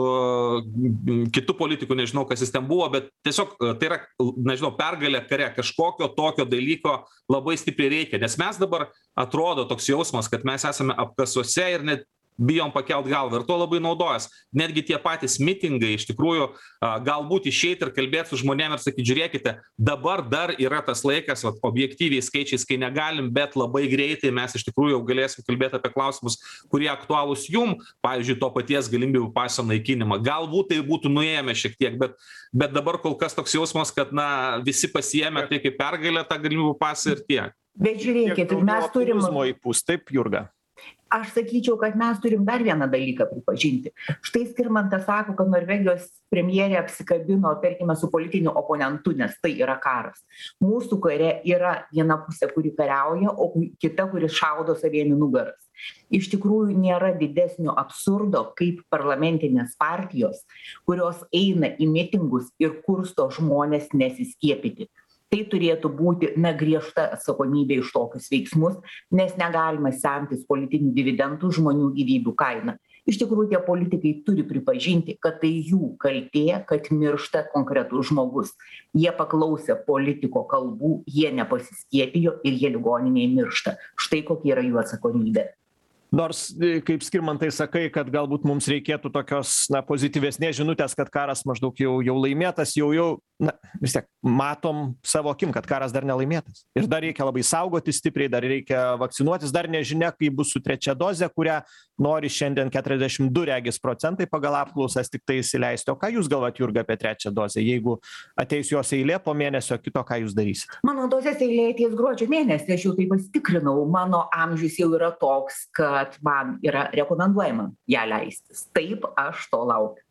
kitu politiku, nežinau, kas jis ten buvo, bet tiesiog tai yra, nežinau, pergalė kare, kažkokio to tokio dalyko labai stipriai reikia, nes mes dabar atrodo toks jausmas, kad mes esame apkasuose ir net bijom pakelt galvą ir to labai naudojas. Netgi tie patys mitingai iš tikrųjų galbūt išeiti ir kalbėti su žmonėm ir sakyti, žiūrėkite, dabar dar yra tas laikas, vat, objektyviai skaičiais, kai negalim, bet labai greitai mes iš tikrųjų jau galėsim kalbėti apie klausimus, kurie aktualūs jum, pavyzdžiui, to paties galimybių paso naikinimą. Galbūt tai būtų nuėjame šiek tiek, bet, bet dabar kol kas toks jausmas, kad na, visi pasiėmė tai kaip pergalę tą galimybių pasą ir tiek. Bet žiūrėkit, mes turim... Įpūs, taip, Jurga? Aš sakyčiau, kad mes turim dar vieną dalyką pripažinti. Štai Skirmantas sako, kad Norvegijos premjerė apsikabino, tarkime, su politiniu oponentu, nes tai yra karas. Mūsų kare yra viena pusė, kuri kariauja, o kita, kuri šaudo saviem į nugaras. Iš tikrųjų nėra didesnio absurdo, kaip parlamentinės partijos, kurios eina į mitingus ir kursto žmonės nesiskiepyti. Tai turėtų būti na, griežta atsakomybė iš tokius veiksmus, nes negalima semtis politinių dividendų žmonių gyvybių kainą. Iš tikrųjų, tie politikai turi pripažinti, kad tai jų kaltė, kad miršta konkretus žmogus. Jie paklausė politiko kalbų, jie nepasiskiepijo ir jie ligoninėje miršta. Štai kokia yra jų atsakomybė. Nors, kaip Skirmantai sakai, kad galbūt mums reikėtų tokios na, pozityvesnės žinutės, kad karas maždaug jau, jau laimėtas, jau jau, na, vis tiek matom savo akim, kad karas dar nelaimėtas. Ir dar reikia labai saugoti stipriai, dar reikia vakcinuotis, dar nežinia, kaip bus su trečia doze, kurią nori šiandien keturiasdešimt du regis procentai pagal apklausas tik tai įsileisti. O ką jūs galvojat, Jurga, apie trečią dozę? Jeigu ateis jos eilė po mėnesio kito, ką jūs darysite? Mano dozės eilė ateis gruodžio mėnesį, aš jau tai pasitikrinau. Mano amžius jau yra toks, kad man yra rekomenduojama ją leistis. Taip, aš to laukiu.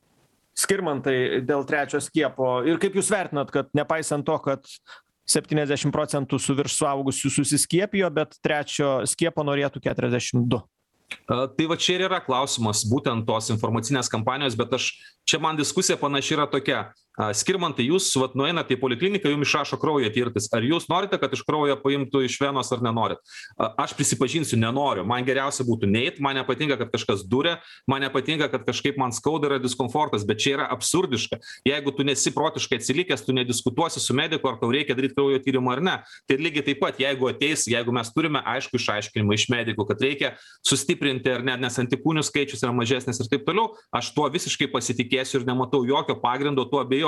Skirmantai, dėl trečio skiepo. Ir kaip jūs vertinat, kad nepaisant to, kad septyniasdešimt procentų su virš suaugusių susiskiepijo, bet trečio skiepo norėtų keturiasdešimt du? Tai va čia ir yra klausimas būtent tos informacinės kampanijos, bet aš, čia man diskusija panaši yra tokia. Skirmantai, jūs vat, nueinate į polikliniką, jums išrašo kraują tirtis. Ar jūs norite, kad iš kraujo paimtų iš venos ar nenorit? Aš prisipažinsiu, nenoriu. Man geriausia būtų neit, man nepatinka, kad kažkas duria, man nepatinka, kad kažkaip man skauda yra diskomfortas, bet čia yra absurdiška. Jeigu tu nesi protiškai atsilikęs, tu nediskutuosi su mediku, ar tau reikia daryti kraujo tyrimą ar ne. Tai lygiai taip pat, jeigu ateis, jeigu mes turime aišku išaiškinimą iš medikų, kad reikia sustiprinti ar ne, nes antikūnių skaičius yra mažesnis ir taip toliau, aš tuo visiškai pasitikėsiu ir nematau jokio pagrindo tuo abejoti.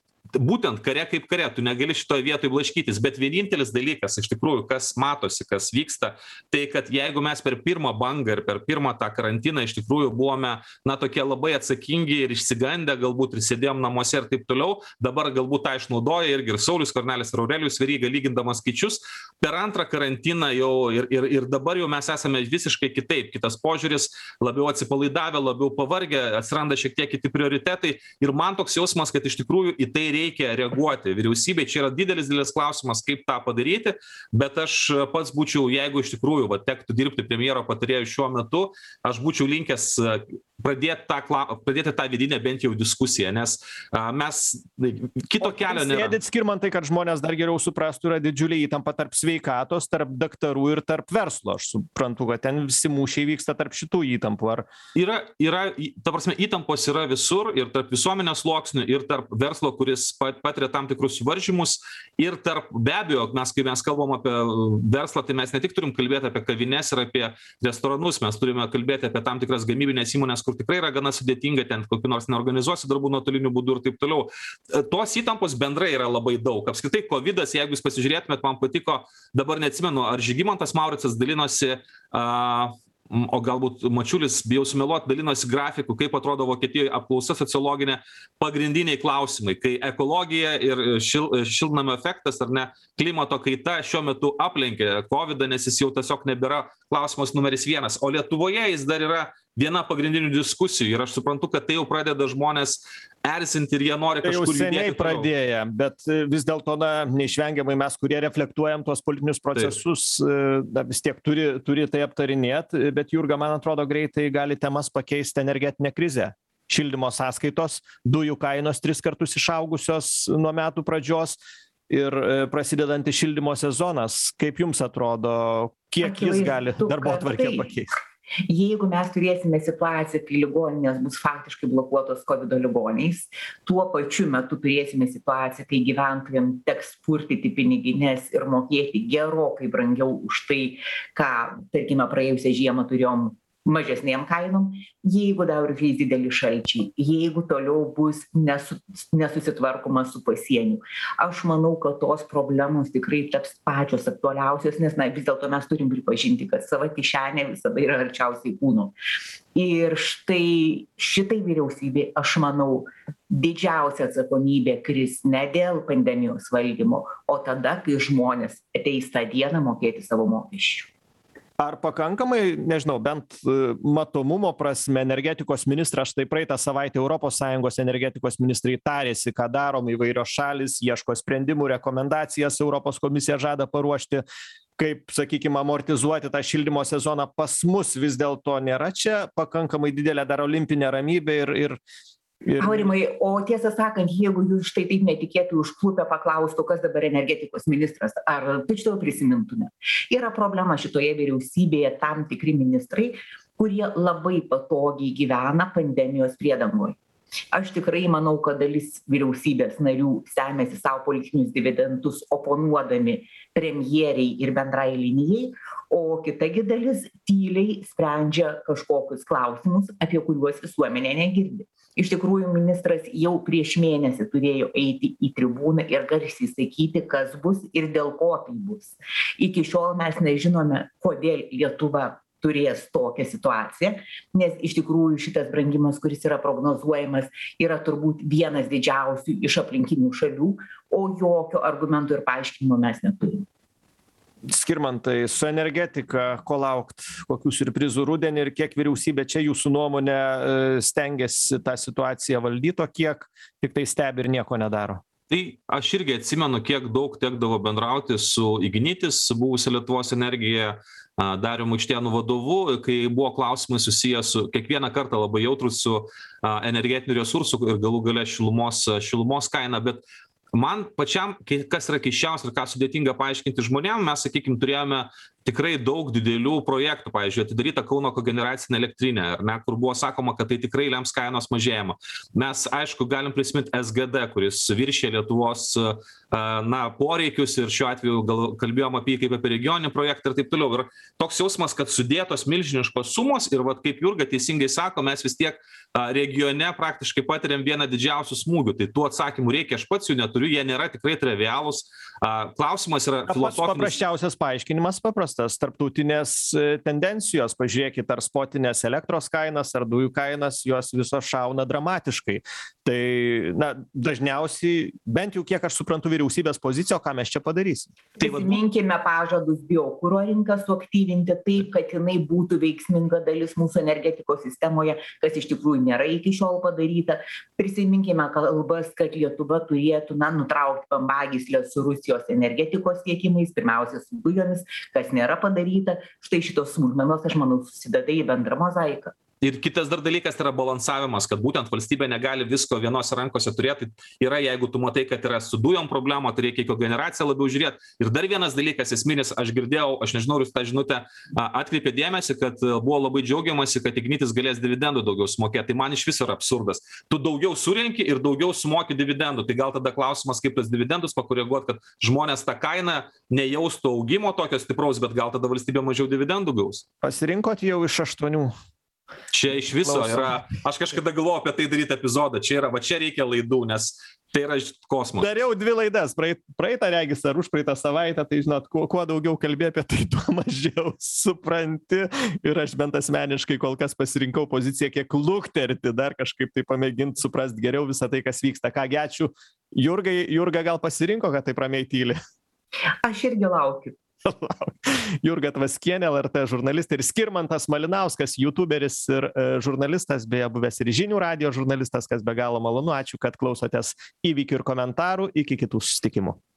Būtent kare kaip kare, tu negali šitoje vietoje blaškytis, bet vienintelis dalykas, iš tikrųjų, kas matosi, kas vyksta, tai kad jeigu mes per pirmą bangą ir per pirmą tą karantiną iš tikrųjų buvome, na, tokie labai atsakingi ir išsigandę, galbūt ir sėdėjom namuose ir taip toliau, dabar galbūt tą išnaudoja irgi ir Saulius Skvernelis ir Aurelijus Veryga lygindamas skaičius, per antrą karantiną jau ir, ir, ir dabar jau mes esame visiškai kitaip, kitas požiūris, labiau atsipalaidavę, labiau pavargę, atsiranda šiek tiek kiti prioritetai ir man toks jausmas, kad iš tikrųjų į tai reikia reaguoti. Vyriausybė, čia yra didelis, didelis klausimas, kaip tą padaryti, bet aš pats būčiau, jeigu iš tikrųjų va, tektų dirbti premjero patarėjų šiuo metu, aš būčiau linkęs pradėti tą, pradėti tą vidinę bent jau diskusiją, nes a, mes kito kelio nėra. Sėdit, Skirmantai, kad žmonės dar geriau suprastų, yra didžiulė įtampa tarp sveikatos, tarp daktarų ir tarp verslo. Aš suprantu, kad ten visi mūšiai vyksta tarp šitų įtampų. Ar... Yra, yra, ta prasme, įtampos yra visur ir tarp visuomenės sluoksnių, ir tarp verslo, kuris patiria tam tikrus suvaržymus, ir tarp, be abejo, mes, kai mes kalbam apie verslą, tai mes ne tik turim kalbėti apie kavines ir apie restoranus, mes turime kalbėti apie tam tikras gamybinės įmonės, kur tikrai yra gana sudėtinga, ten kokiu nors neorganizuosi darbų nuotoliniu būdu ir taip toliau. Tos įtampos bendrai yra labai daug. Apskritai, kovidas, jeigu jūs pasižiūrėtumėt, man patiko, dabar neatsimenu, ar Žygimantas Mauricas dalinosi, uh, o galbūt Mačiulis, bijau sumeluoti, dalinosi grafikų, kaip atrodo Vokietijoje apklausa sociologinė, pagrindiniai klausimai, kai ekologija ir šil, šiltnamio efektas ar ne, klimato kaita šiuo metu aplenkė kovidą, nes jis jau tiesiog nebėra klausimas numeris vienas, o Lietuvoje jis dar yra viena pagrindinių diskusijų ir aš suprantu, kad tai jau pradeda žmonės erzinti ir jie nori tai kažkur judėti. Tai jau seniai pradėję, bet vis dėlto, na, neišvengiamai mes, kurie reflektuojam tuos politinius procesus, na, vis tiek turi, turi tai aptarinėti, bet Jurga, man atrodo, greitai gali temas pakeisti energetinę krizę. Šildymo sąskaitos, dujų kainos tris kartus išaugusios nuo metų pradžios ir prasidedantis šildymo sezonas. Kaip jums atrodo, kiek Akivaizdu, jis gali darbotvarkę pakeisti? Jeigu mes turėsime situaciją, kai ligoninės bus faktiškai blokuotos kovido ligoniais, tuo pačiu metu turėsime situaciją, kai gyventojams teks purtyti pinigines ir mokėti gerokai brangiau už tai, ką, tarkime, praėjusią žiemą turėjom mažesnėm kainom, jeigu dar užeis dideli šalčiai, jeigu toliau bus nesu, nesusitvarkoma su pasieniu. Aš manau, kad tos problemos tikrai taps pačios aktualiausios, nes na, vis dėlto mes turim pripažinti, kad sava kišenė visada yra arčiausiai kūno. Ir štai šitai vyriausybė, aš manau, didžiausia atsakomybė kris ne dėl pandemijos valdymo, o tada, kai žmonės ateis tą dieną mokėti savo mokesčių. Ar pakankamai, nežinau, bent matomumo prasme, energetikos ministras, štai praeitą savaitę Europos Sąjungos energetikos ministrai tarėsi, ką darom, įvairios šalis, ieško sprendimų, rekomendacijas Europos komisija žada paruošti, kaip, sakykime, amortizuoti tą šildymo sezoną. Pas mus vis dėlto nėra čia pakankamai didelė dar olimpinė ramybė ir... ir Ir... Aurimai, o tiesą sakant, jeigu jūs štai taip netikėtai užklupę paklaustų, kas dabar energetikos ministras, ar tučtau prisimintume? Yra problema šitoje vyriausybėje tam tikri ministrai, kurie labai patogiai gyvena pandemijos priedangoje. Aš tikrai manau, kad dalis vyriausybės narių semėsi savo politinius dividendus oponuodami premjeriai ir bendrai linijai, o kitagi dalis tyliai sprendžia kažkokius klausimus, apie kuriuos visuomenė negirdi. Iš tikrųjų, ministras jau prieš mėnesį turėjo eiti į tribūną ir garsiai sakyti, kas bus ir dėl ko tai bus. Iki šiol mes nežinome, kodėl Lietuva turės tokią situaciją, nes iš tikrųjų šitas brangimas, kuris yra prognozuojamas, yra turbūt vienas didžiausių iš aplinkinių šalių, o jokio argumentų ir paaiškinimo mes neturime. Skirmantai, su energetika, ko laukt, kokių siurprizų rudenį ir kiek vyriausybė čia jūsų nuomonė stengiasi tą situaciją valdyti, o kiek tik tai stebi ir nieko nedaro? Tai aš irgi atsimenu, kiek daug tekdavo bendrauti su Ignitis, buvusia Lietuvos energija, Darium Aikštėnu vadovu, kai buvo klausimai susiję su kiekvieną kartą labai jautrus su energetinių resursų ir galų gale šilumos, šilumos kaina, bet man pačiam, kas yra keisčiausia ir ką sudėtinga paaiškinti žmonėm, mes, sakykime, turėjome tikrai daug didelių projektų, pavyzdžiui, atidaryta Kauno kogeneracinė elektrinė, ar ne, kur buvo sakoma, kad tai tikrai lems kainos mažėjimą. Mes, aišku, galim prisiminti S G D, kuris viršė Lietuvos na, poreikius ir šiuo atveju gal kalbėjom apie jį kaip apie regioninį projektą ir taip toliau. Ir toks jausmas, kad sudėtos milžiniškos sumos ir vat, kaip Jurga teisingai sako, mes vis tiek regione praktiškai patiriam vieną didžiausių smūgių. Tai tų atsakymų reikia, aš pats jų neturiu, jie nėra tikrai trivialūs. Klausimas yra filosofinis. Paprasčiausias paaiškinimas paprastas. Tarptautinės tendencijos, pažiūrėkit, ar spotinės elektros kainas, ar dujų kainas, jos visos šauna dramatiškai. Tai na, dažniausiai, bent jau kiek aš suprantu vyriausybės poziciją, ką mes čia padarysim. Prisiminkime pažadus biokuro rinką suaktyvinti taip, kad jinai būtų veiksminga dalis mūsų energetikos sistemoje, kas iš tikrųjų nėra iki šiol padaryta. Prisiminkime kalbas, kad Lietuva turėtų na, nutraukti bambagyslę su Rusijos energetikos tiekimais, pirmiausia su dujomis, kas nėra padaryta. Štai šitos smulkmenos, aš manau, susideda į bendrą mozaiką. Ir kitas dar dalykas yra balansavimas, kad būtent valstybė negali visko vienose rankose turėti. Yra, jeigu tu matai, kad yra su dujom problema, tai reikia kogeneraciją labiau žiūrėti. Ir dar vienas dalykas esminis, aš girdėjau, aš nežinau, jūs tą žinutę atkreipė dėmesį, kad buvo labai džiaugiamasi, kad Ignitis galės dividendų daugiau sumokėti. Tai man iš viso yra absurdas. Tu daugiau surenki ir daugiau sumoki dividendų. Tai gal tada klausimas, kaip tas dividendus pakoreguoti, kad žmonės tą kainą nejaustų augimo tokio stipraus, bet gal tada valstybė mažiau dividendų gaus. Pasirinkot jau iš aštuonių. Čia iš viso yra, aš kažkada galvoju apie tai daryti epizodą, čia yra, va čia reikia laidų, nes tai yra kosmosas. Dariau dvi laidas, praeit, praeitą regis ar už praeitą savaitę, tai žinot, kuo, kuo daugiau kalbė apie tai, tuo mažiau supranti. Ir aš bent asmeniškai kol kas pasirinkau poziciją kiek lukterti, dar kažkaip tai pamėginti suprasti geriau visą tai, kas vyksta. Kągi, ačiū. Jurgai, Jurga gal pasirinko, kad taip ramiai tyli? Aš irgi laukiu. Jurga Tvaskienė, L R T žurnalistė, ir Skirmantas Malinauskas, youtuberis ir e, žurnalistas, beje, buvęs ir žinių radijo žurnalistas, kas be galo malonu. Ačiū, kad klausotės įvykių ir komentarų. Iki kitų susitikimų.